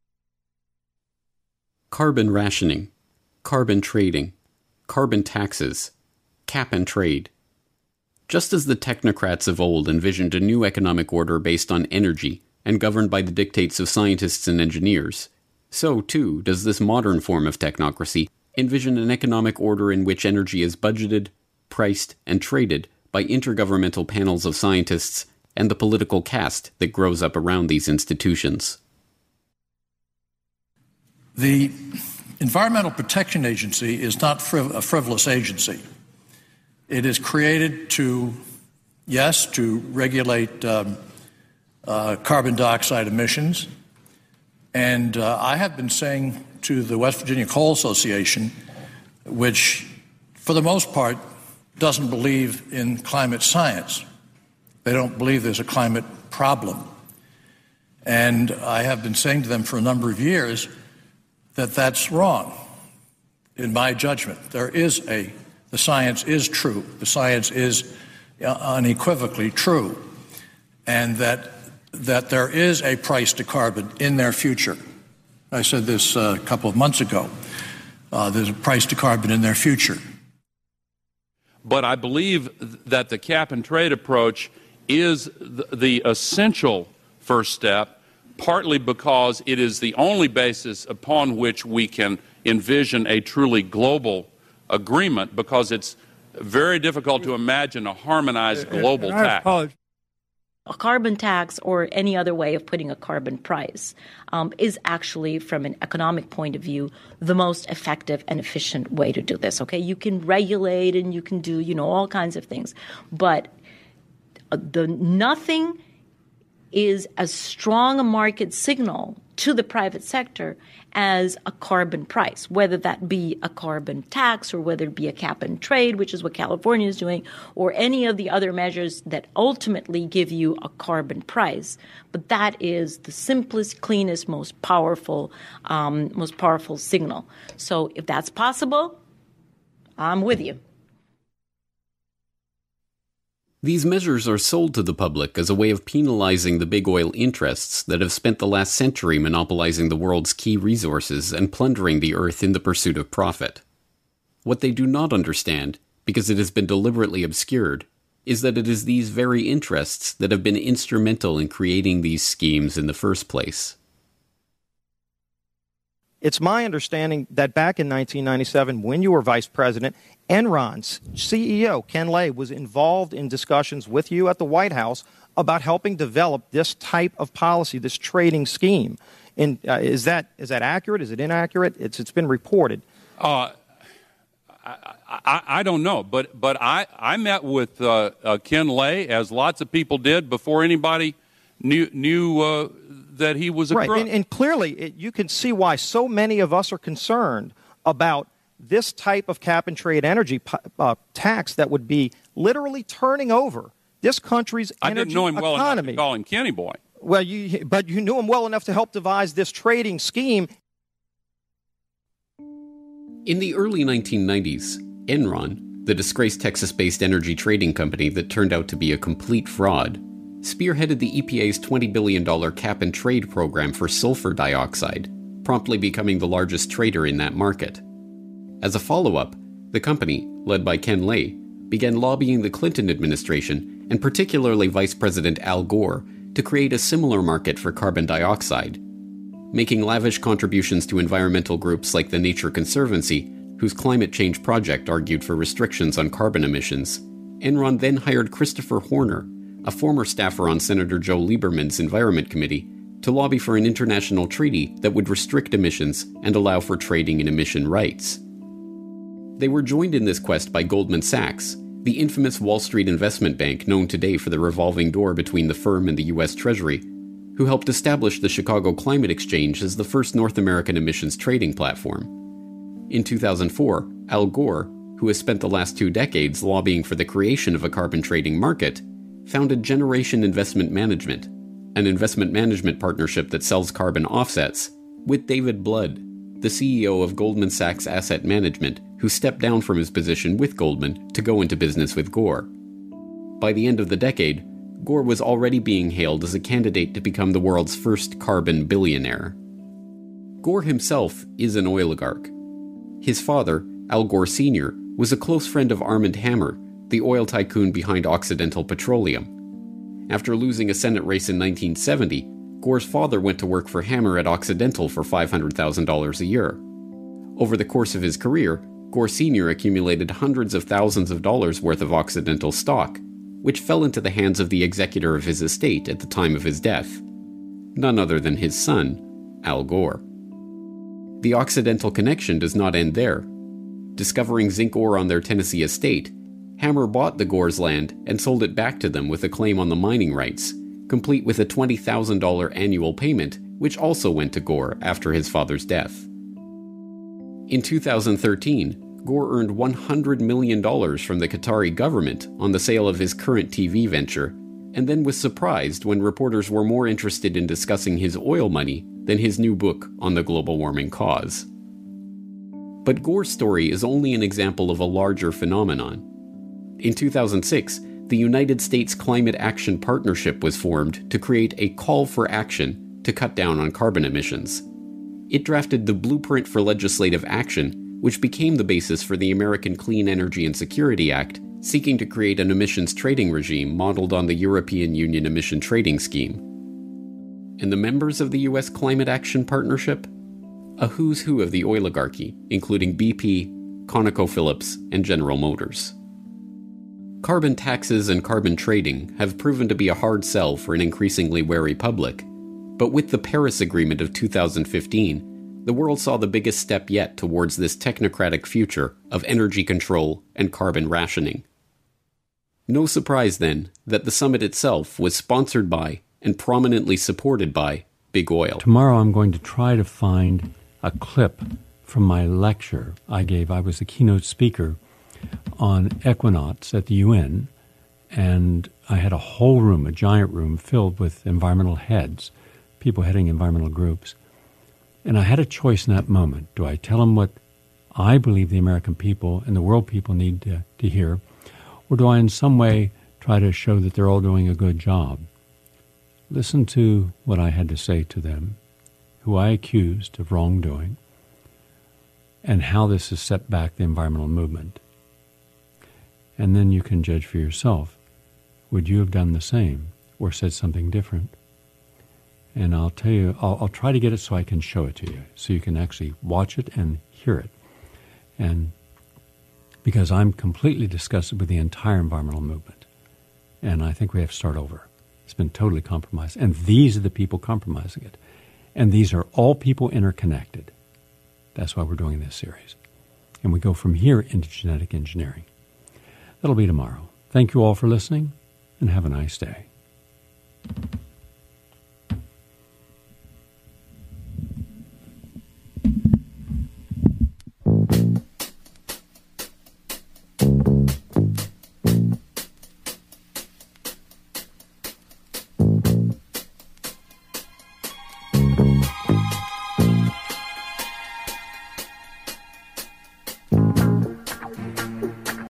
Carbon rationing, carbon trading, carbon taxes, cap and trade. Just as the technocrats of old envisioned a new economic order based on energy and governed by the dictates of scientists and engineers, so, too, does this modern form of technocracy envision an economic order in which energy is budgeted, priced, and traded by intergovernmental panels of scientists and the political caste that grows up around these institutions. The Environmental Protection Agency is not friv- a frivolous agency. It is created to, yes, to regulate um, uh, carbon dioxide emissions. And uh, I have been saying to the West Virginia Coal Association, which for the most part doesn't believe in climate science. They don't believe there's a climate problem. And I have been saying to them for a number of years that that's wrong. In my judgment, there is a, the science is true. The science is unequivocally true. And that, that there is a price to carbon in their future. I said this uh, a couple of months ago. Uh, there's a price to carbon in their future. But I believe that the cap and trade approach is the, the essential first step, partly because it is the only basis upon which we can envision a truly global agreement, because it's very difficult to imagine a harmonized global tax. A carbon tax or any other way of putting a carbon price um, is actually, from an economic point of view, the most effective and efficient way to do this. Okay, you can regulate and you can do, you know, all kinds of things, but the nothing is as strong a market signal to the private sector as a carbon price, whether that be a carbon tax or whether it be a cap and trade, which is what California is doing, or any of the other measures that ultimately give you a carbon price. But that is the simplest, cleanest, most powerful, um, most powerful signal. So if that's possible, I'm with you. These measures are sold to the public as a way of penalizing the big oil interests that have spent the last century monopolizing the world's key resources and plundering the earth in the pursuit of profit. What they do not understand, because it has been deliberately obscured, is that it is these very interests that have been instrumental in creating these schemes in the first place. It's my understanding that back in nineteen ninety-seven, when you were vice president, Enron's C E O, Ken Lay, was involved in discussions with you at the White House about helping develop this type of policy, this trading scheme. And uh, is that is that accurate? Is it inaccurate? It's it's been reported. Uh, I, I, I don't know, but but I, I met with uh, uh, Ken Lay, as lots of people did, before anybody knew knew uh, that he was a right. crook. And, and clearly, it, you can see why so many of us are concerned about this type of cap and trade energy uh, tax that would be literally turning over this country's I energy didn't know him well economy. enough to call him Kenny Boy. Well, you, but you knew him well enough to help devise this trading scheme. In the early nineteen nineties, Enron, the disgraced Texas-based energy trading company that turned out to be a complete fraud, spearheaded the E P A's twenty billion dollars cap-and-trade program for sulfur dioxide, promptly becoming the largest trader in that market. As a follow-up, the company, led by Ken Lay, began lobbying the Clinton administration, and particularly Vice President Al Gore, to create a similar market for carbon dioxide, making lavish contributions to environmental groups like the Nature Conservancy, whose climate change project argued for restrictions on carbon emissions. Enron then hired Christopher Horner, a former staffer on Senator Joe Lieberman's Environment Committee, to lobby for an international treaty that would restrict emissions and allow for trading in emission rights. They were joined in this quest by Goldman Sachs, The infamous Wall Street investment bank known today for the revolving door between the firm and the U S Treasury, who helped establish the Chicago Climate Exchange as the first North American emissions trading platform. In two thousand four, Al Gore, who has spent the last two decades lobbying for the creation of a carbon trading market, founded Generation Investment Management, an investment management partnership that sells carbon offsets, with David Blood, the C E O of Goldman Sachs Asset Management, who stepped down from his position with Goldman to go into business with Gore. By the end of the decade, Gore was already being hailed as a candidate to become the world's first carbon billionaire. Gore himself is an oligarch. His father, Al Gore Senior, was a close friend of Armand Hammer, the oil tycoon behind Occidental Petroleum. After losing a Senate race in nineteen seventy, Gore's father went to work for Hammer at Occidental for five hundred thousand dollars a year. Over the course of his career, Gore Senior accumulated hundreds of thousands of dollars worth of Occidental stock, which fell into the hands of the executor of his estate at the time of his death, none other than his son, Al Gore. The Occidental connection does not end there. Discovering zinc ore on their Tennessee estate, Hammer bought the Gore's land and sold it back to them with a claim on the mining rights, complete with a twenty thousand dollars annual payment, which also went to Gore after his father's death. In two thousand thirteen, Gore earned one hundred million dollars from the Qatari government on the sale of his current T V venture, and then was surprised when reporters were more interested in discussing his oil money than his new book on the global warming cause. But Gore's story is only an example of a larger phenomenon. In two thousand six, the United States Climate Action Partnership was formed to create a call for action to cut down on carbon emissions. It drafted the Blueprint for Legislative Action, which became the basis for the American Clean Energy and Security Act, seeking to create an emissions trading regime modeled on the European Union Emission Trading Scheme. And the members of the U S Climate Action Partnership? A who's who of the oligarchy, including B P, ConocoPhillips, and General Motors. Carbon taxes and carbon trading have proven to be a hard sell for an increasingly wary public, but with the Paris Agreement of two thousand fifteen, the world saw the biggest step yet towards this technocratic future of energy control and carbon rationing. No surprise, then, that the summit itself was sponsored by and prominently supported by Big Oil. Tomorrow I'm going to try to find a clip from my lecture I gave. I was the keynote speaker on equinauts at the U N, and I had a whole room, a giant room, filled with environmental heads, people heading environmental groups. And I had a choice in that moment. Do I tell them what I believe the American people and the world people need to, to hear, or do I in some way try to show that they're all doing a good job? Listen to what I had to say to them, who I accused of wrongdoing, and how this has set back the environmental movement. And then you can judge for yourself. Would you have done the same or said something different? And I'll tell you, I'll, I'll try to get it so I can show it to you, so you can actually watch it and hear it. And because I'm completely disgusted with the entire environmental movement, and I think we have to start over. It's been totally compromised. And these are the people compromising it. And these are all people interconnected. That's why we're doing this series. And we go from here into genetic engineering. That'll be tomorrow. Thank you all for listening, and have a nice day.